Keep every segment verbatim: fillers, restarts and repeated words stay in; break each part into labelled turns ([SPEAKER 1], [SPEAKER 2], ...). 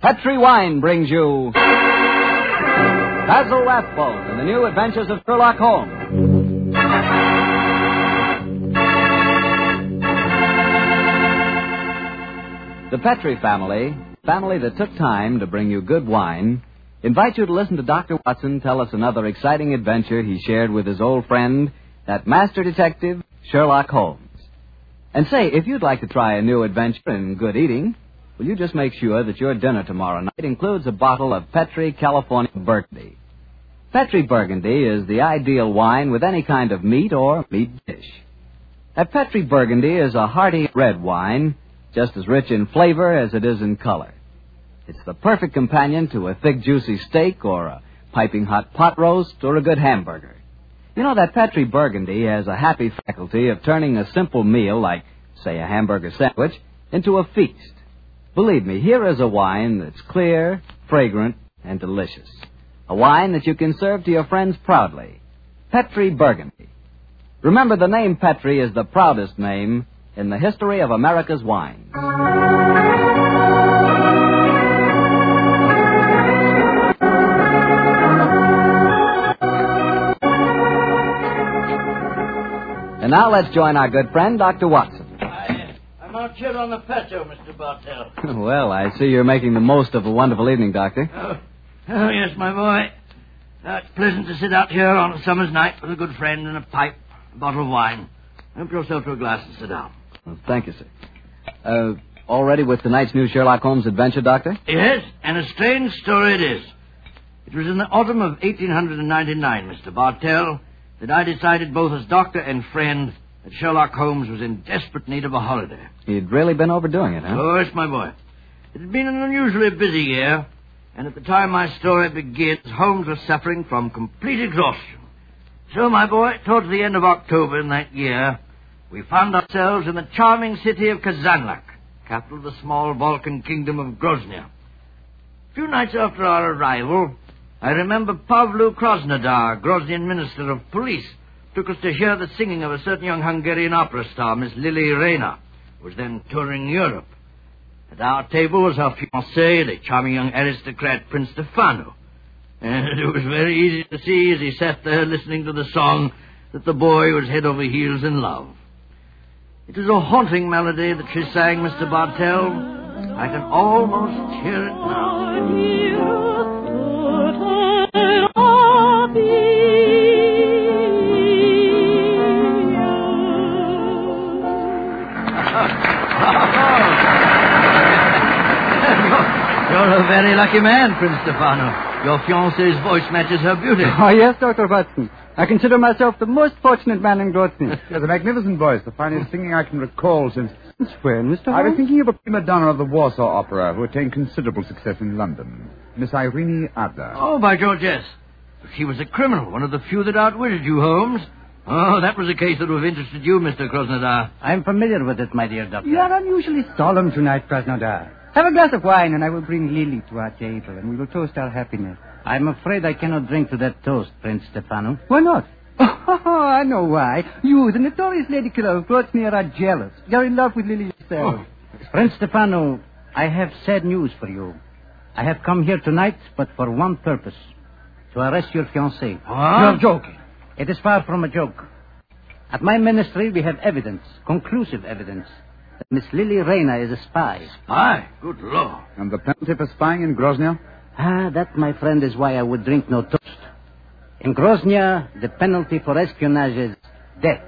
[SPEAKER 1] Petri Wine brings you Basil Rathbone and the New Adventures of Sherlock Holmes. The Petri family, family that took time to bring you good wine, invite you to listen to Doctor Watson tell us another exciting adventure he shared with his old friend, that master detective, Sherlock Holmes. And say, if you'd like to try a new adventure in good eating, will you just make sure that your dinner tomorrow night includes a bottle of Petri California Burgundy. Petri Burgundy is the ideal wine with any kind of meat or meat dish. That Petri Burgundy is a hearty red wine, just as rich in flavor as it is in color. It's the perfect companion to a thick, juicy steak or a piping hot pot roast or a good hamburger. You know, that Petri Burgundy has a happy faculty of turning a simple meal, like, say, a hamburger sandwich, into a feast. Believe me, here is a wine that's clear, fragrant, and delicious. A wine that you can serve to your friends proudly. Petri Burgundy. Remember, the name Petri is the proudest name in the history of America's wine. And now let's join our good friend, Doctor Watson.
[SPEAKER 2] I, I'm out here on the patio, Mister Bartell.
[SPEAKER 1] Well, I see you're making the most of a wonderful evening, Doctor.
[SPEAKER 2] Oh, oh yes, my boy. Uh, it's pleasant to sit out here on a summer's night with a good friend and a pipe, a bottle of wine. Help yourself to a glass and sit down.
[SPEAKER 1] Well, thank you, sir. Uh, all ready with tonight's new Sherlock Holmes adventure, Doctor?
[SPEAKER 2] Yes, and a strange story it is. It was in the autumn of eighteen ninety-nine, Mister Bartell, that I decided both as doctor and friend that Sherlock Holmes was in desperate need of a holiday.
[SPEAKER 1] He'd really been overdoing it, huh?
[SPEAKER 2] Oh, yes, my boy. It had been an unusually busy year, and at the time my story begins, Holmes was suffering from complete exhaustion. So, my boy, towards the end of October in that year, we found ourselves in the charming city of Kazanlak, capital of the small Balkan kingdom of Grozny. A few nights after our arrival, I remember Pavlu Krasnodar, Groznian Minister of Police, took us to hear the singing of a certain young Hungarian opera star, Miss Lily Rayner, who was then touring Europe. At our table was her fiancé, the charming young aristocrat Prince Stefano. And it was very easy to see as he sat there listening to the song that the boy was head over heels in love. It was a haunting melody that she sang, Mister Bartell. I can almost hear it now. You're a very lucky man, Prince Stefano. Your fiancée's voice matches her beauty.
[SPEAKER 3] Oh, yes, Doctor Watson. I consider myself the most fortunate man in Grozny.
[SPEAKER 4] She has a magnificent voice, the finest singing I can recall since...
[SPEAKER 3] Since when, Mister
[SPEAKER 4] I was
[SPEAKER 3] Holmes?
[SPEAKER 4] thinking of a prima donna of the Warsaw Opera who attained considerable success in London, Miss Irene Adler.
[SPEAKER 2] Oh, by George, yes. She was a criminal, one of the few that outwitted you, Holmes. Oh, that was a case that would have interested you, Mister Krasnodar.
[SPEAKER 5] I'm familiar with it, my dear doctor.
[SPEAKER 3] You are unusually solemn tonight, Krasnodar. Have a glass of wine, and I will bring Lily to our table, and we will toast our happiness.
[SPEAKER 5] I'm afraid I cannot drink to that toast, Prince Stefano.
[SPEAKER 3] Why not? Oh, I know why. You, the notorious lady killer of Grozny, are jealous. You're in love with Lily yourself.
[SPEAKER 5] Oh. Prince Stefano, I have sad news for you. I have come here tonight, but for one purpose. To arrest your fiancée.
[SPEAKER 2] Huh?
[SPEAKER 5] You're joking. It is far from a joke. At my ministry, we have evidence, conclusive evidence, that Miss Lily Rayner is a spy.
[SPEAKER 2] Spy? Good Lord.
[SPEAKER 4] And the penalty for spying in Grozny?
[SPEAKER 5] Ah, that, my friend, is why I would drink no toast. In Grozny, the penalty for espionage is death.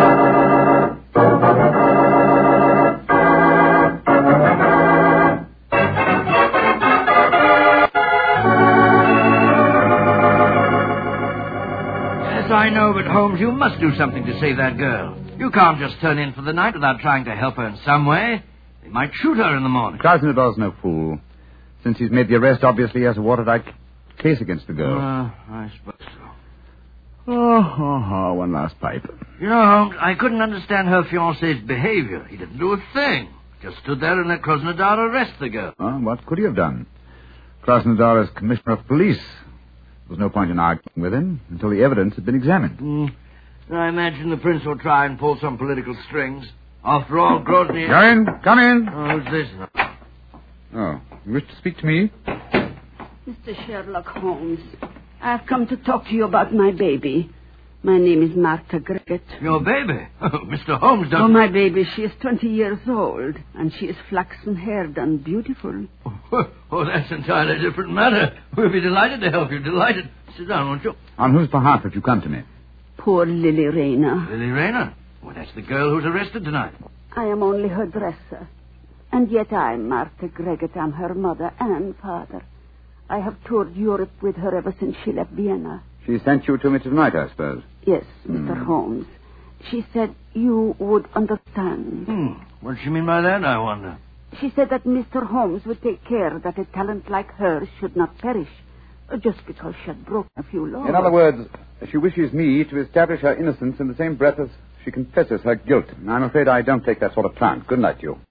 [SPEAKER 2] Yes, I know, but Holmes, you must do something to save that girl. You can't just turn in for the night without trying to help her in some way. They might shoot her in the morning.
[SPEAKER 4] Krasnodar's no fool. Since he's made the arrest, obviously he has a watertight case against the girl.
[SPEAKER 2] Uh, I suppose so.
[SPEAKER 4] Oh, oh, oh, one last pipe.
[SPEAKER 2] You know, Holmes, I couldn't understand her fiancé's behavior. He didn't do a thing. Just stood there and let Krasnodar arrest the girl.
[SPEAKER 4] Well, what could he have done? Krasnodar is commissioner of police. There was no point in arguing with him until the evidence had been examined.
[SPEAKER 2] Mm. I imagine the prince will try and pull some political strings. After all, Grozny...
[SPEAKER 4] Come in, come in.
[SPEAKER 2] Oh, who's this now?
[SPEAKER 4] Oh, You wish to speak to me?
[SPEAKER 6] Mister Sherlock Holmes, I've come to talk to you about my baby. My name is Martha Greggett.
[SPEAKER 2] Your baby? Oh, Mister Holmes doesn't...
[SPEAKER 6] Oh, my baby, she is twenty years old, and she is flaxen-haired and beautiful.
[SPEAKER 2] Oh, oh, that's an entirely different matter. We'll be delighted to help you, delighted. Sit down, won't you?
[SPEAKER 4] On whose behalf have you come to me?
[SPEAKER 6] Poor Lily Rayner.
[SPEAKER 2] Lily Rayner? Well, that's the girl who's arrested tonight.
[SPEAKER 6] I am only her dresser. And yet I'm Martha Greggett. I'm her mother and father. I have toured Europe with her ever since she left Vienna.
[SPEAKER 4] She sent you to me tonight, I suppose.
[SPEAKER 6] Yes, Mister
[SPEAKER 4] Mm.
[SPEAKER 6] Holmes. She said you would understand.
[SPEAKER 2] Hmm. What does she mean by that, I wonder?
[SPEAKER 6] She said that Mister Holmes would take care that a talent like hers should not perish, uh, just because she had broken a few laws.
[SPEAKER 4] In other words, she wishes me to establish her innocence in the same breath as she confesses her guilt. I'm afraid I don't take that sort of plant. Good night to you.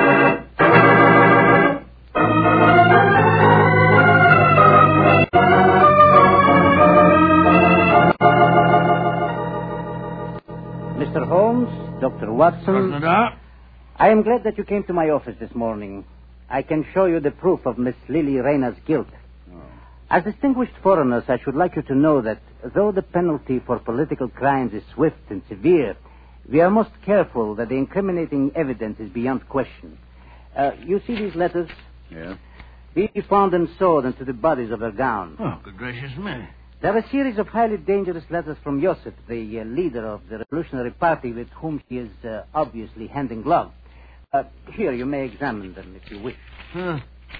[SPEAKER 5] Mister Holmes, Doctor Watson,
[SPEAKER 2] Crasnodar?
[SPEAKER 5] I am glad that you came to my office this morning. I can show you the proof of Miss Lily Rayner's guilt.
[SPEAKER 4] Oh.
[SPEAKER 5] As distinguished foreigners, I should like you to know that though the penalty for political crimes is swift and severe, we are most careful that the incriminating evidence is beyond question. Uh, you see these letters?
[SPEAKER 4] Yeah.
[SPEAKER 5] We found them sewed into the bodies of her gown.
[SPEAKER 2] Oh, good gracious me.
[SPEAKER 5] There are a series of highly dangerous letters from Joseph, the uh, leader of the Revolutionary Party, with whom she is uh, obviously hand in glove. Uh, here, you may examine them if you wish.
[SPEAKER 2] Huh.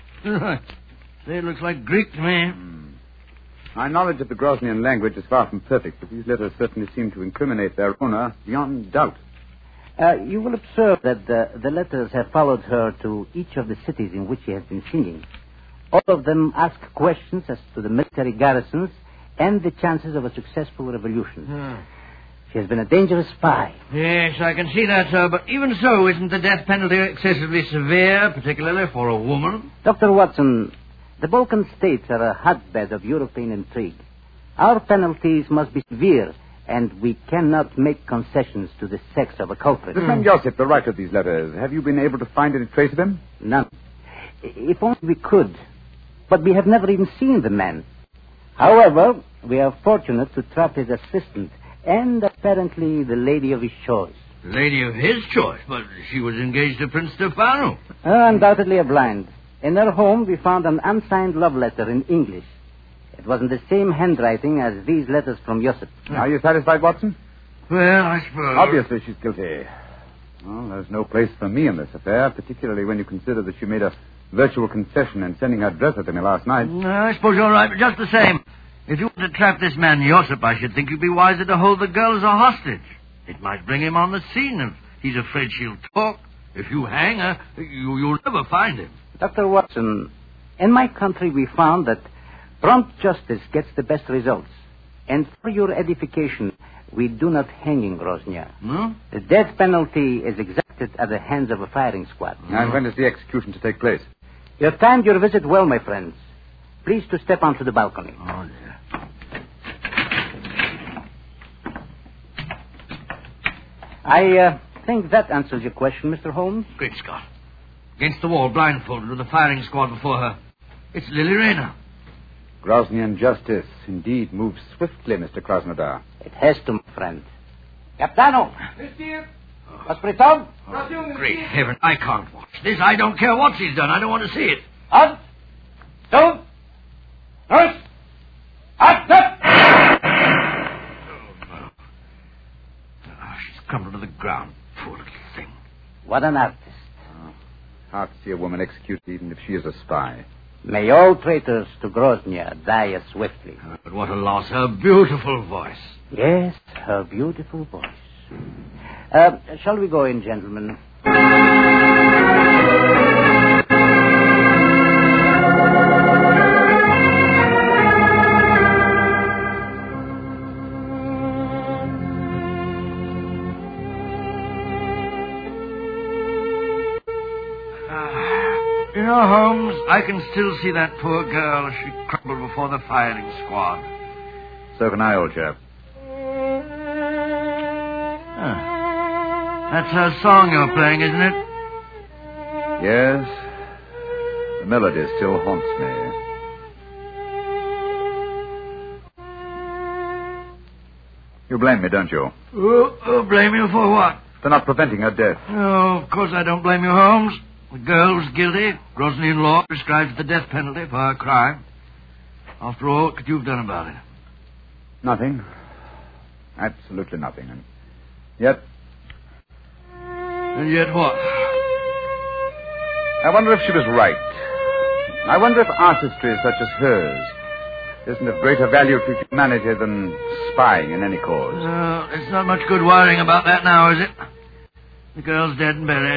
[SPEAKER 2] Say, it looks like Greek to me.
[SPEAKER 4] Mm. My knowledge of the Grosnian language is far from perfect, but these letters certainly seem to incriminate their owner beyond doubt.
[SPEAKER 5] Uh, you will observe that the, the letters have followed her to each of the cities in which she has been singing. All of them ask questions as to the military garrisons and the chances of a successful revolution.
[SPEAKER 2] Huh.
[SPEAKER 5] She has been a dangerous spy.
[SPEAKER 2] Yes, I can see that, sir. But even so, isn't the death penalty excessively severe, particularly for a woman?
[SPEAKER 5] Doctor Watson, the Balkan states are a hotbed of European intrigue. Our penalties must be severe, and we cannot make concessions to the sex of a culprit.
[SPEAKER 4] This man Joseph, the writer of these letters, have you been able to find any trace of him?
[SPEAKER 5] None. If only we could. But we have never even seen the man. However, we are fortunate to trap his assistant and apparently the lady of his choice.
[SPEAKER 2] Lady of his choice, but she was engaged to Prince Stefano.
[SPEAKER 5] Uh, undoubtedly a blind. In her home, we found an unsigned love letter in English. It was in the same handwriting as these letters from Joseph.
[SPEAKER 4] Are you satisfied, Watson?
[SPEAKER 2] Well, I suppose.
[SPEAKER 4] Obviously, she's guilty. Well, there's no place for me in this affair, particularly when you consider that she made a virtual confession in sending her dresser to me last night.
[SPEAKER 2] No, I suppose you're right, but just the same. If you want to trap this man Joseph, I should think you'd be wiser to hold the girl as a hostage. It might bring him on the scene if he's afraid she'll talk. If you hang her, you, you'll never find him.
[SPEAKER 5] Doctor Watson, in my country we found that prompt justice gets the best results. And for your edification, we do not hang in Grozny.
[SPEAKER 2] No?
[SPEAKER 5] The death penalty is exacted at the hands of a firing squad.
[SPEAKER 4] And when is the execution to take place?
[SPEAKER 5] You have timed your visit well, my friends. Please to step onto the balcony.
[SPEAKER 2] Oh, dear.
[SPEAKER 5] I uh, think that answers your question, Mister Holmes.
[SPEAKER 2] Great Scott. Against the wall, blindfolded, with a firing squad before her. It's Lily Rayner.
[SPEAKER 4] Grosnian justice indeed moves swiftly, Mister Krasnodar.
[SPEAKER 5] It has to, my friend. Capitano! Hospital?
[SPEAKER 2] Oh, great heaven, I can't watch this. I don't care what she's done. I don't want to see it.
[SPEAKER 5] Up! Down! Nurse! Up! Up!
[SPEAKER 2] Oh, she's crumbled to the ground. Poor little thing.
[SPEAKER 5] What an artist.
[SPEAKER 4] Oh, hard to see a woman executed even if she is a spy.
[SPEAKER 5] May all traitors to Grozny die as swiftly.
[SPEAKER 2] Oh, but what a loss. Her beautiful voice.
[SPEAKER 5] Yes, her beautiful voice. Uh, shall we go in, gentlemen?
[SPEAKER 2] You know, Holmes, I can still see that poor girl as she crumbled before the firing squad.
[SPEAKER 4] So can I, old chap.
[SPEAKER 2] Huh. That's her song you're playing, isn't it?
[SPEAKER 4] Yes. The melody still haunts me. You blame me, don't you?
[SPEAKER 2] Oh, oh, blame you for what?
[SPEAKER 4] For not preventing her death.
[SPEAKER 2] Oh, of course I don't blame you, Holmes. The girl was guilty. Grosnian law prescribes the death penalty for her crime. After all, what could you have done about it?
[SPEAKER 4] Nothing. Absolutely nothing. And yet...
[SPEAKER 2] And yet what?
[SPEAKER 4] I wonder if she was right. I wonder if artistry such as hers isn't of greater value to humanity than spying in any cause.
[SPEAKER 2] Uh, it's not much good worrying about that now, is it? The girl's dead and buried.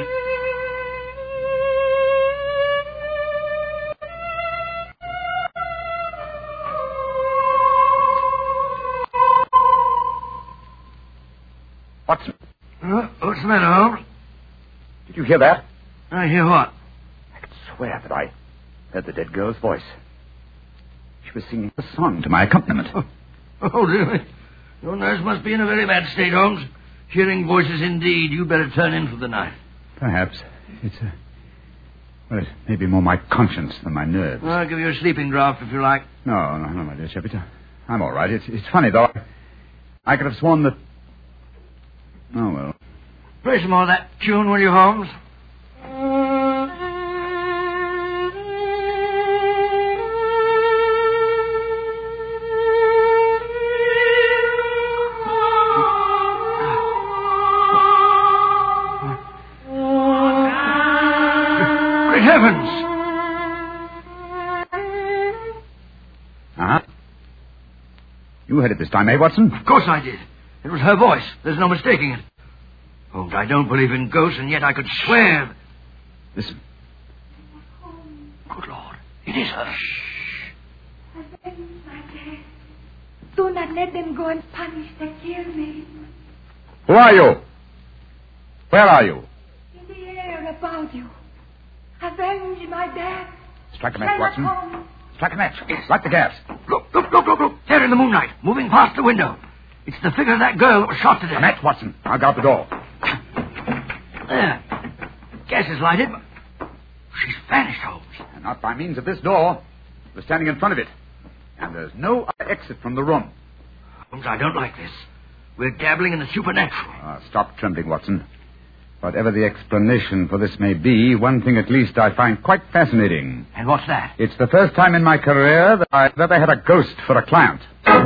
[SPEAKER 4] Watson,
[SPEAKER 2] Uh, what's the matter, Holmes?
[SPEAKER 4] did you hear that?
[SPEAKER 2] I hear what?
[SPEAKER 4] I could swear that I heard the dead girl's voice. She was singing a song to my accompaniment.
[SPEAKER 2] Oh, oh really? Your nurse must be in a very bad state, Holmes. Hearing voices indeed. You better turn in for the night.
[SPEAKER 4] Perhaps. It's a... Well, it may be more my conscience than my nerves.
[SPEAKER 2] I'll give you a sleeping draught if you like.
[SPEAKER 4] No, no, no, my dear Shepard. I'm all right. It's, it's funny, though. I, I could have sworn that... Oh, well.
[SPEAKER 2] Play some more of that tune, will you, Holmes? Great heavens!
[SPEAKER 4] Uh-huh. You heard it this time, eh, Watson?
[SPEAKER 2] Of course I did. It was her voice. There's no mistaking it. Holmes, I don't believe in ghosts, and yet I could swear...
[SPEAKER 4] Listen.
[SPEAKER 2] Good Lord. It is her.
[SPEAKER 7] Avenge my death. Do not let them go and punish the kill me.
[SPEAKER 4] Who are you? Where are you?
[SPEAKER 7] In the air about you. Avenge my death.
[SPEAKER 4] Strike a match,
[SPEAKER 7] Sherlock
[SPEAKER 4] Watson.
[SPEAKER 7] Holmes.
[SPEAKER 4] Strike a match. Light the gas.
[SPEAKER 2] Look, look, look, look, look. There in the moonlight, moving past the window. It's the figure of that girl that was shot to death.
[SPEAKER 4] A match, Watson. I'll guard the door.
[SPEAKER 2] There. Gas is lighted, but she's vanished, Holmes.
[SPEAKER 4] And not by means of this door. We're standing in front of it. And there's no other exit from the room.
[SPEAKER 2] Holmes, I don't like this. We're dabbling in the supernatural.
[SPEAKER 4] Ah, stop trembling, Watson. Whatever the explanation for this may be, one thing at least I find quite fascinating.
[SPEAKER 2] And what's that?
[SPEAKER 4] It's the first time in my career that I've ever had a ghost for a client.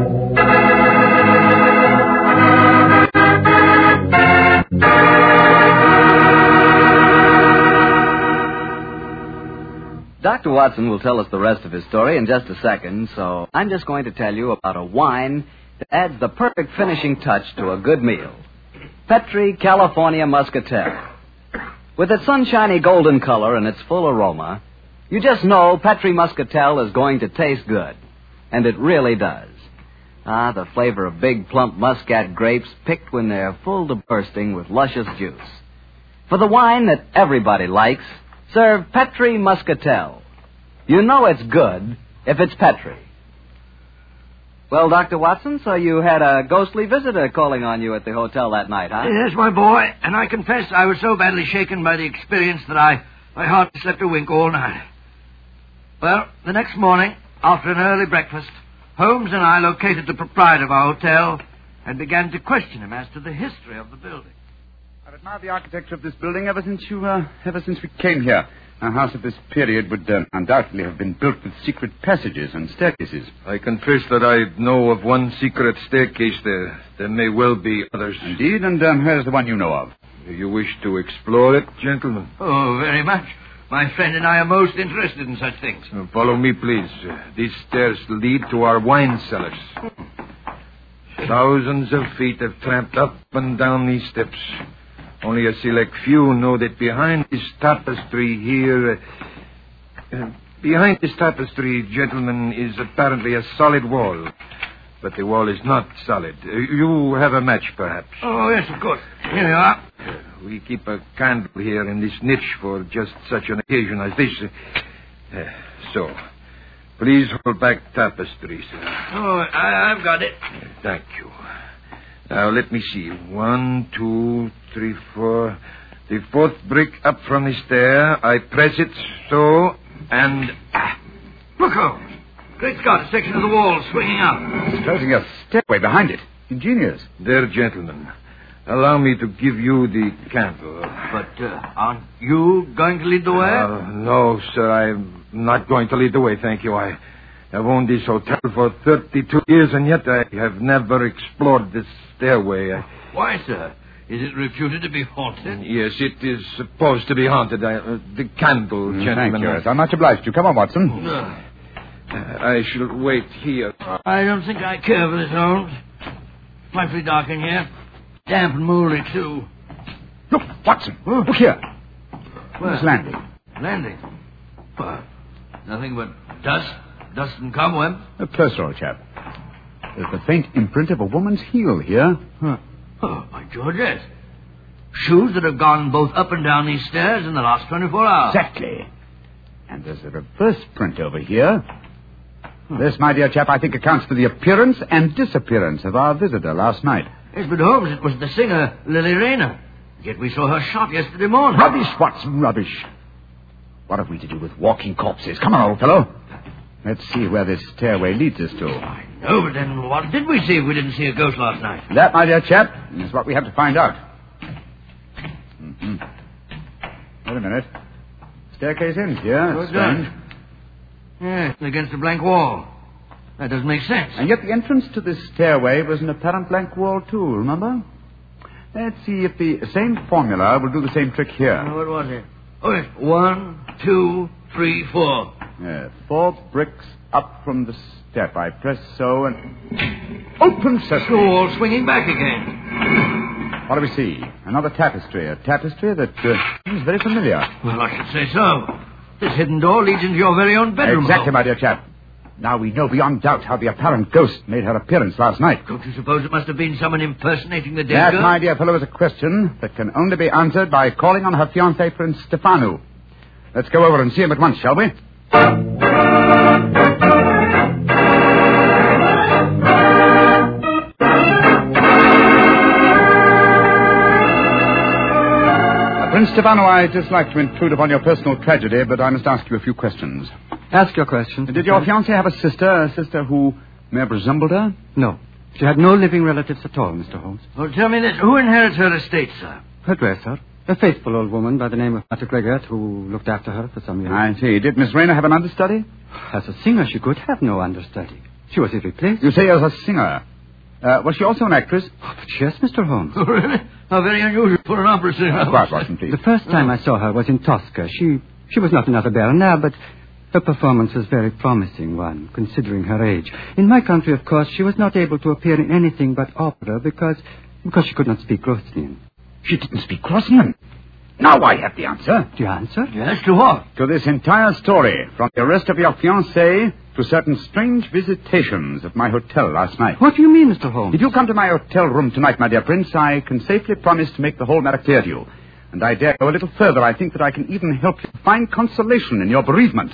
[SPEAKER 1] Doctor Watson will tell us the rest of his story in just a second, so I'm just going to tell you about a wine that adds the perfect finishing touch to a good meal. Petri California Muscatel. With its sunshiny golden color and its full aroma, you just know Petri Muscatel is going to taste good. And it really does. Ah, the flavor of big, plump Muscat grapes picked when they're full to bursting with luscious juice. For the wine that everybody likes, serve Petri Muscatel. You know it's good if it's Petri. Well, Doctor Watson, so you had a ghostly visitor calling on you at the hotel that night, huh?
[SPEAKER 2] Yes, my boy, and I confess I was so badly shaken by the experience that I, I hardly slept a wink all night. Well, the next morning, after an early breakfast, Holmes and I located the proprietor of our hotel and began to question him as to the history of the building.
[SPEAKER 4] I've admired the architecture of this building ever since you, uh, ever since we came here. A house of this period would uh, undoubtedly have been built with secret passages and staircases.
[SPEAKER 8] I confess that I know of one secret staircase there. There may well be others.
[SPEAKER 4] Indeed, and um, where's the one you know of?
[SPEAKER 8] Do you wish to explore it, gentlemen?
[SPEAKER 2] Oh, very much. My friend and I are most interested in such things.
[SPEAKER 8] Uh, follow me, please. Uh, these stairs lead to our wine cellars. Thousands of feet have tramped up and down these steps. Only a select few know that behind this tapestry here... Uh, uh, behind this tapestry, gentlemen, is apparently a solid wall. But the wall is not solid. Uh, you have a match, perhaps.
[SPEAKER 2] Oh, yes, of course. Here you are.
[SPEAKER 8] Uh, we keep a candle here in this niche for just such an occasion as this. Uh, uh, so, please hold back tapestry, sir.
[SPEAKER 2] Oh, I, I've got it.
[SPEAKER 8] Uh, thank you. Now, let me see. One, two, three, four. The fourth brick up from the stair. I press it so. And...
[SPEAKER 2] Ah, look, Holmes. Great Scott, a section of the wall swinging up.
[SPEAKER 4] It's closing a stairway behind it. Ingenious.
[SPEAKER 8] There, gentlemen. Allow me to give you the candle.
[SPEAKER 2] But uh, aren't you going to lead the way?
[SPEAKER 8] Uh, no, sir. I'm not going to lead the way, thank you. I have owned this hotel for thirty-two years, and yet I have never explored this stairway. I...
[SPEAKER 2] Why, sir? Is it reputed to be haunted?
[SPEAKER 8] Yes, it is supposed to be haunted. I, uh, the candle,
[SPEAKER 4] Mm,
[SPEAKER 8] gentlemen.
[SPEAKER 4] Thank you. Yes, I'm much obliged to you. Come on, Watson.
[SPEAKER 2] Uh,
[SPEAKER 8] I shall wait here.
[SPEAKER 2] I don't think I care for this, Holmes. Frightfully dark in here. Damp and mouldy, too.
[SPEAKER 4] Look, Watson. Huh? Look here.
[SPEAKER 2] Where?
[SPEAKER 4] This landing.
[SPEAKER 2] Landing? Well, nothing but dust, dust and cobweb.
[SPEAKER 4] A closer, old chap. There's the faint imprint of a woman's heel here.
[SPEAKER 2] Huh. Oh, by George, yes. Shoes that have gone both up and down these stairs in the last twenty-four hours.
[SPEAKER 4] Exactly. And there's a reverse print over here. This, my dear chap, I think accounts for the appearance and disappearance of our visitor last night.
[SPEAKER 2] Yes, but Holmes, it was the singer, Lily Rayner. Yet we saw her shot yesterday morning.
[SPEAKER 4] Rubbish, Watson, rubbish. What have we to do with walking corpses? Come on, old fellow. Let's see where this stairway leads us to.
[SPEAKER 2] I know, but then what did we see if we didn't see a ghost last night?
[SPEAKER 4] That, my dear chap, is what we have to find out. Mm-hmm. Wait a minute. Staircase ends here.
[SPEAKER 2] Oh, it
[SPEAKER 4] Strange.
[SPEAKER 2] does. Yes, against a blank wall. That doesn't make sense.
[SPEAKER 4] And yet the entrance to this stairway was an apparent blank wall, too, remember? Let's see if the same formula will do the same trick here.
[SPEAKER 2] Uh, what was it? Oh, yes. One, two, three, four.
[SPEAKER 4] Yeah, four bricks up from the step. I press so and... Open sesame!
[SPEAKER 2] The wall swinging back again.
[SPEAKER 4] What do we see? Another tapestry. A tapestry that uh, seems very familiar.
[SPEAKER 2] Well, I should say so. This hidden door leads into your very own bedroom.
[SPEAKER 4] Exactly, my dear chap. Now we know beyond doubt how the apparent ghost made her appearance last night.
[SPEAKER 2] Don't you suppose it must have been someone impersonating the dead
[SPEAKER 4] That,
[SPEAKER 2] girl?
[SPEAKER 4] my dear fellow, is a question that can only be answered by calling on her fiancé, Prince Stefano. Let's go over and see him at once, shall we? Prince Stefano, I'd just like to intrude upon your personal tragedy, but I must ask you a few questions.
[SPEAKER 3] Ask your questions.
[SPEAKER 4] Did your fiancée have a sister, a sister who may have resembled her?
[SPEAKER 3] No. She had no living relatives at all, Mister Holmes.
[SPEAKER 2] Well, tell me this. Who inherits her estate, sir?
[SPEAKER 3] Her dresser. A faithful old woman by the name of Martha Gregor, who looked after her for some years.
[SPEAKER 4] I see. Did Miss Rayner have an understudy?
[SPEAKER 3] As a singer, she could have no understudy. She was irreplaceable.
[SPEAKER 4] You say as a singer. Uh, was she also an actress?
[SPEAKER 3] Oh, but yes, Mister Holmes.
[SPEAKER 2] Oh, really? How very unusual for an opera singer.
[SPEAKER 4] Uh, quiet, Watson, please.
[SPEAKER 3] The first time I saw her was in Tosca. She she was not another baroness, but her performance was a very promising one, considering her age. In my country, of course, she was not able to appear in anything but opera because because she could not speak Rosnian.
[SPEAKER 4] She didn't speak Rosnian. Now I have the answer.
[SPEAKER 3] The answer?
[SPEAKER 2] Yes, to what?
[SPEAKER 4] To this entire story, from the arrest of your fiancée to certain strange visitations at my hotel last night.
[SPEAKER 3] What do you mean, Mister Holmes?
[SPEAKER 4] If you come to my hotel room tonight, my dear Prince, I can safely promise to make the whole matter clear to you. And I dare go a little further. I think that I can even help you find consolation in your bereavement.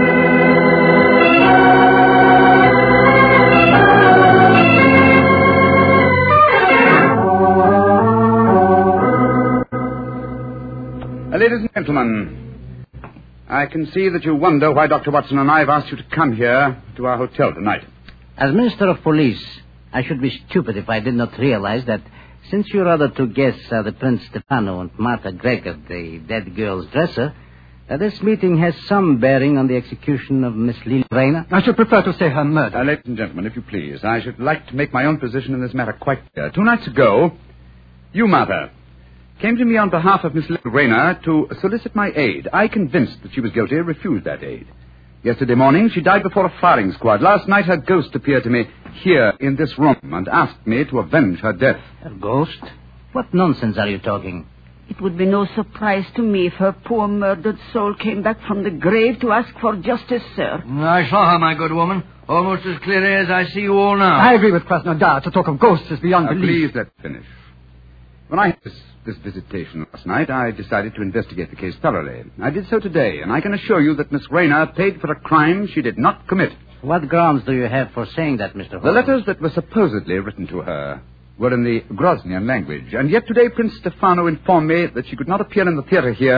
[SPEAKER 4] Uh, ladies and gentlemen, I can see that you wonder why Doctor Watson and I have asked you to come here to our hotel tonight.
[SPEAKER 5] As Minister of Police, I should be stupid if I did not realize that since your other two guests are the Prince Stefano and Martha Gregor, the dead girl's dresser, that this meeting has some bearing on the execution of Miss Lily Rayner.
[SPEAKER 3] I should prefer to say her murder.
[SPEAKER 4] Uh, ladies and gentlemen, if you please, I should like to make my own position in this matter quite clear. Two nights ago, you, Martha, came to me on behalf of Miss Lily Rayner to solicit my aid. I, convinced that she was guilty, refused that aid. Yesterday morning, she died before a firing squad. Last night, her ghost appeared to me here in this room and asked me to avenge her death.
[SPEAKER 5] Her ghost? What nonsense are you talking?
[SPEAKER 6] It would be no surprise to me if her poor murdered soul came back from the grave to ask for justice, sir.
[SPEAKER 2] I saw her, my good woman, almost as clearly as I see you all now.
[SPEAKER 3] I agree with Krasnodar. To talk of ghosts is beyond
[SPEAKER 4] Now,
[SPEAKER 3] belief.
[SPEAKER 4] please, let's finish. When I had this, this visitation last night, I decided to investigate the case thoroughly. I did so today, and I can assure you that Miss Rayner paid for a crime she did not commit.
[SPEAKER 5] What grounds do you have for saying that, Mister Holmes?
[SPEAKER 4] The letters that were supposedly written to her were in the Grosnian language, and yet today Prince Stefano informed me that she could not appear in the theater here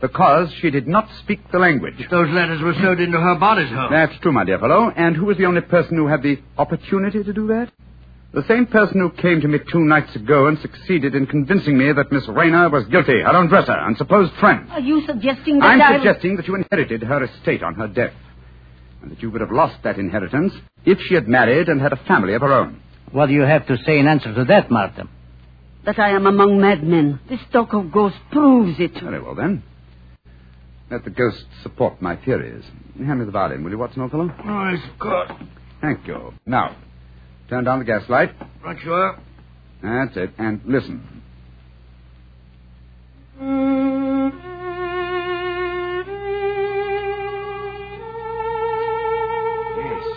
[SPEAKER 4] because she did not speak the language.
[SPEAKER 2] But those letters were sewed into her bodice hole.
[SPEAKER 4] That's true, my dear fellow. And who was the only person who had the opportunity to do that? The same person who came to me two nights ago and succeeded in convincing me that Miss Rayner was guilty, her own dresser, and supposed friend.
[SPEAKER 6] Are you suggesting that
[SPEAKER 4] I'm
[SPEAKER 6] I...
[SPEAKER 4] suggesting that you inherited her estate on her death, and that you would have lost that inheritance if she had married and had a family of her own.
[SPEAKER 5] What do you have to say in answer to that, Martha?
[SPEAKER 6] That I am among madmen. This talk of ghosts proves it.
[SPEAKER 4] Very well, then. Let the ghosts support my theories. Hand me the violin, will you, Watson, old fellow?
[SPEAKER 2] Oh, yes, of course.
[SPEAKER 4] Thank you. Now, turn down the gas light.
[SPEAKER 2] Right, sure.
[SPEAKER 4] That's it. And listen.
[SPEAKER 2] Yes.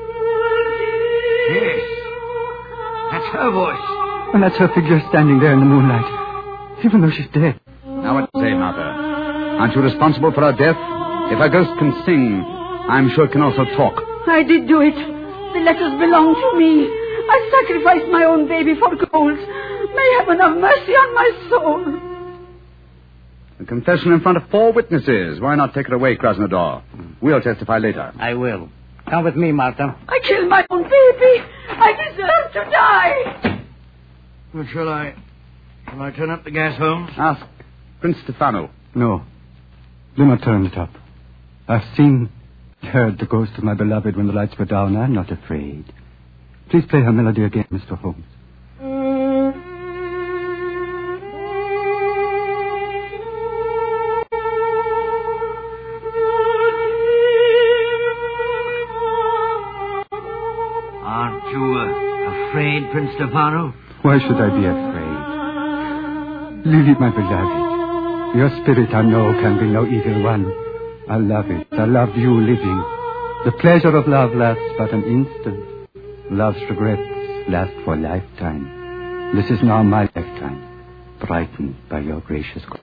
[SPEAKER 2] Yes. That's her voice.
[SPEAKER 3] And that's her figure standing there in the moonlight, even though she's dead.
[SPEAKER 4] Now what say, Martha? Aren't you responsible for her death? If a ghost can sing, I'm sure it can also talk.
[SPEAKER 6] I did do it. The letters belong to me. I sacrificed my own baby for gold. May heaven have mercy on my soul.
[SPEAKER 4] A confession in front of four witnesses. Why not take her away, Krasnodar? We'll testify later.
[SPEAKER 5] I will. Come with me, Martha.
[SPEAKER 6] I killed my own baby. I deserve to die.
[SPEAKER 2] Well, shall I... Shall I turn up the gas, Holmes?
[SPEAKER 4] Ask Prince Stefano.
[SPEAKER 3] No. Do not turn it up. I've seen, heard the ghost of my beloved when the lights were down. I'm not afraid. Please play her melody again, Mister Holmes.
[SPEAKER 2] Aren't you uh, afraid, Prince Stefano?
[SPEAKER 3] Why should I be afraid? Lily, my beloved, your spirit I know can be no evil one. I love it. I love you living. The pleasure of love lasts but an instant. Love's regrets last for a lifetime. This is now my lifetime, brightened by your gracious ghost.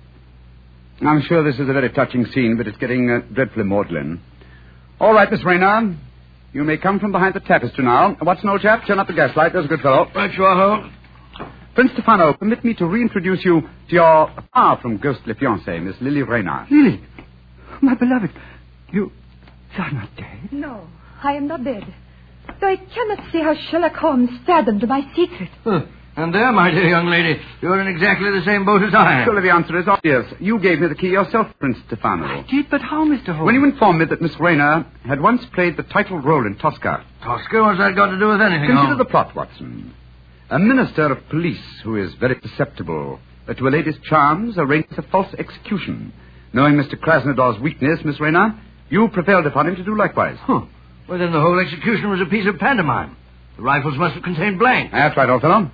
[SPEAKER 4] I'm sure this is a very touching scene, but it's getting uh, dreadfully maudlin. All right, Miss Rayner. You may come from behind the tapestry now. What's no chap? Turn up the gaslight. There's a good fellow.
[SPEAKER 2] Right, sure, Holmes.
[SPEAKER 4] Prince Stefano, permit me to reintroduce you to your far from ghostly fiancée, Miss Lily Rayner.
[SPEAKER 3] Lily, my beloved, you, you are not dead.
[SPEAKER 7] No, I am not dead. Though I cannot see how Sherlock Holmes fathomed my secret.
[SPEAKER 2] Huh. And there, my dear young lady, you're in exactly the same boat as I am.
[SPEAKER 4] Surely the answer is obvious. You gave me the key yourself, Prince Stefano.
[SPEAKER 3] I did, but how, Mister Holmes?
[SPEAKER 4] When you informed me that Miss Rayner had once played the title role in Tosca.
[SPEAKER 2] Tosca? What's that got to do with anything,
[SPEAKER 4] Consider
[SPEAKER 2] Holmes?
[SPEAKER 4] the plot, Watson. A minister of police who is very susceptible to a lady's charms arranges a false execution. Knowing Mister Krasnodar's weakness, Miss Rayner, you prevailed upon him to do likewise.
[SPEAKER 2] Huh. Well, then the whole execution was a piece of pantomime. The rifles must have contained blanks.
[SPEAKER 4] That's right, old fellow.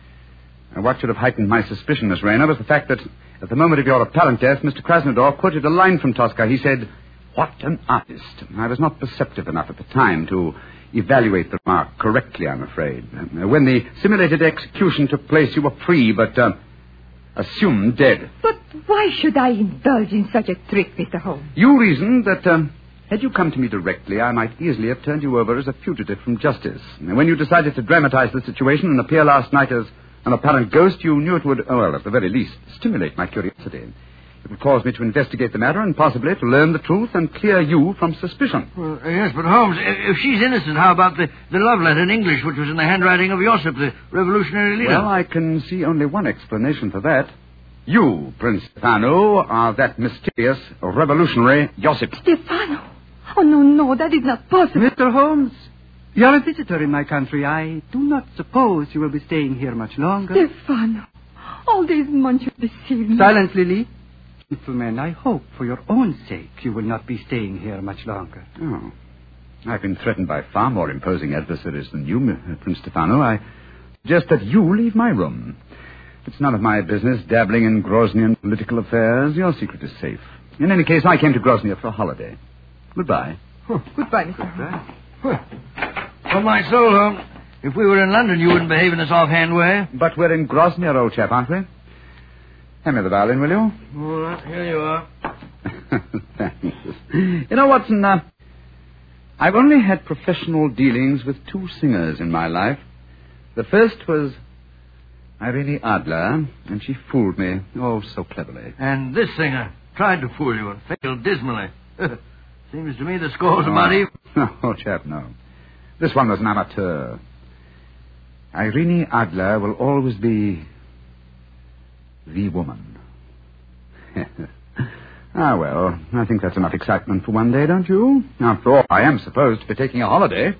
[SPEAKER 4] And what should have heightened my suspicion, Miss Rayner, was the fact that at the moment of your apparent death, Mister Krasnodar quoted a line from Tosca. He said, "What an artist." I was not perceptive enough at the time to evaluate the remark correctly, I'm afraid. Uh, when the simulated execution took place, you were free, but uh, assumed dead.
[SPEAKER 7] But why should I indulge in such a trick, Mister Holmes?
[SPEAKER 4] You reasoned that um, had you come to me directly, I might easily have turned you over as a fugitive from justice. And when you decided to dramatize the situation and appear last night as an apparent ghost, you knew it would, well, at the very least, stimulate my curiosity. It would cause me to investigate the matter and possibly to learn the truth and clear you from suspicion.
[SPEAKER 2] Well, yes, but Holmes, if, if she's innocent, how about the, the love letter in English, which was in the handwriting of Josip, the revolutionary leader?
[SPEAKER 4] Well, I can see only one explanation for that. You, Prince Stefano, are that mysterious revolutionary Josip.
[SPEAKER 7] Stefano? Oh, no, no, that is not possible.
[SPEAKER 3] Mister Holmes, you are a visitor in my country. I do not suppose you will be staying here much longer.
[SPEAKER 7] Stefano, all these months you deceived me.
[SPEAKER 3] Silence, Lily. Gentlemen, I hope for your own sake you will not be staying here much longer.
[SPEAKER 4] Oh. I've been threatened by far more imposing adversaries than you, Prince Stefano. I suggest that you leave my room. It's none of my business dabbling in Groznian political affairs. Your secret is safe. In any case, I came to Grozny for a holiday. Goodbye.
[SPEAKER 7] Huh. Goodbye, Mister Holmes.
[SPEAKER 2] Huh. On my soul, Holmes, if we were in London, you wouldn't behave in this offhand way.
[SPEAKER 4] But we're in Grozny, old chap, aren't we? Hand me the violin, will you?
[SPEAKER 2] All right, here you are.
[SPEAKER 4] Thanks. You know, Watson, uh, I've only had professional dealings with two singers in my life. The first was Irene Adler, and she fooled me, oh, so cleverly.
[SPEAKER 2] And this singer, tried to fool you and failed dismally. Seems to me the scores are about even.
[SPEAKER 4] Oh, chap, no. This one was an amateur. Irene Adler will always be the woman. Ah, well, I think that's enough excitement for one day, don't you? After all, I am supposed to be taking a holiday.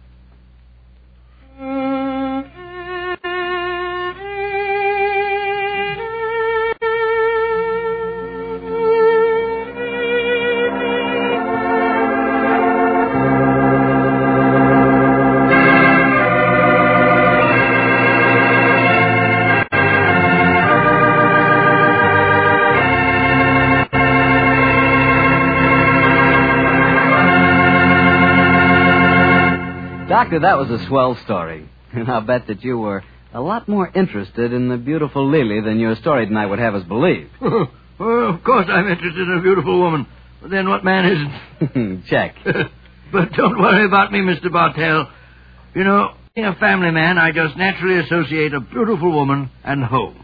[SPEAKER 1] Doctor, that was a swell story. And I'll bet that you were a lot more interested in the beautiful Lily than your story tonight would have us believe.
[SPEAKER 2] Well, of course I'm interested in a beautiful woman. But then what man isn't?
[SPEAKER 1] Check.
[SPEAKER 2] But don't worry about me, Mister Bartell. You know, being a family man, I just naturally associate a beautiful woman and home.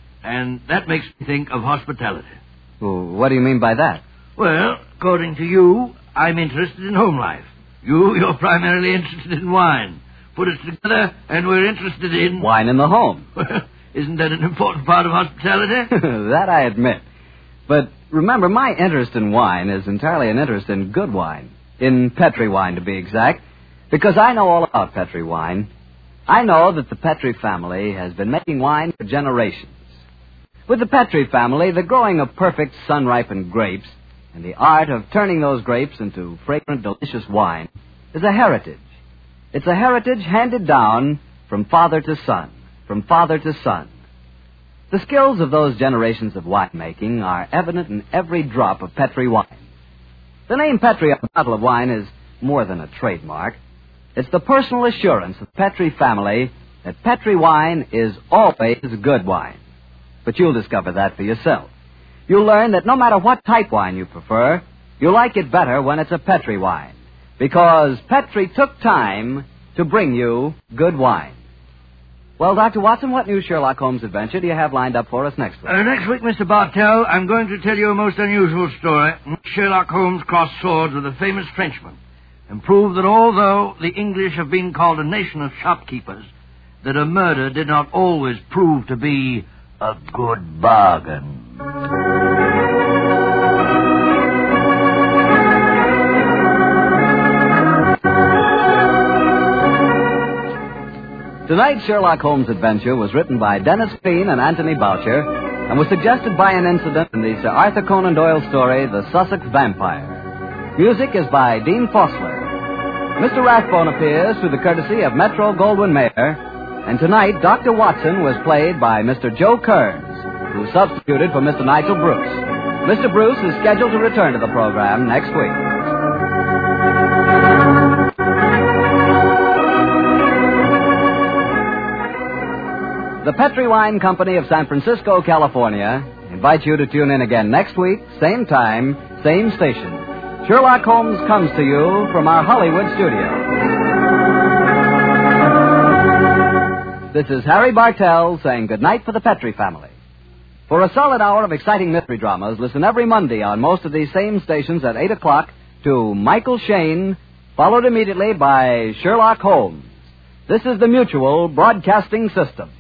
[SPEAKER 2] And that makes me think of hospitality.
[SPEAKER 1] Well, what do you mean by that?
[SPEAKER 2] Well, according to you, I'm interested in home life. You, you're primarily interested in wine. Put us together, and we're interested in...
[SPEAKER 1] Wine in the home.
[SPEAKER 2] Isn't that an important part of hospitality?
[SPEAKER 1] That I admit. But remember, my interest in wine is entirely an interest in good wine. In Petri wine, to be exact. Because I know all about Petri wine. I know that the Petri family has been making wine for generations. With the Petri family, the growing of perfect sun-ripened grapes and the art of turning those grapes into fragrant, delicious wine is a heritage. It's a heritage handed down from father to son, from father to son. The skills of those generations of winemaking are evident in every drop of Petri wine. The name Petri on a bottle of wine is more than a trademark. It's the personal assurance of the Petri family that Petri wine is always good wine. But you'll discover that for yourself. You'll learn that no matter what type wine you prefer, you'll like it better when it's a Petri wine. Because Petri took time to bring you good wine. Well, Doctor Watson, what new Sherlock Holmes adventure do you have lined up for us next week?
[SPEAKER 2] Uh, next week, Mister Bartell, I'm going to tell you a most unusual story. Sherlock Holmes crossed swords with a famous Frenchman and proved that although the English have been called a nation of shopkeepers, that a murder did not always prove to be a good bargain.
[SPEAKER 1] Tonight's Sherlock Holmes adventure was written by Dennis Keene and Anthony Boucher and was suggested by an incident in the Sir Arthur Conan Doyle story, The Sussex Vampire. Music is by Dean Fossler. Mister Rathbone appears through the courtesy of Metro-Goldwyn-Mayer, and tonight Doctor Watson was played by Mister Joe Kearns, who substituted for Mister Nigel Bruce. Mister Bruce is scheduled to return to the program next week. The Petri Wine Company of San Francisco, California, invites you to tune in again next week, same time, same station. Sherlock Holmes comes to you from our Hollywood studio. This is Harry Bartell saying goodnight for the Petri family. For a solid hour of exciting mystery dramas, listen every Monday on most of these same stations at eight o'clock to Michael Shayne, followed immediately by Sherlock Holmes. This is the Mutual Broadcasting System.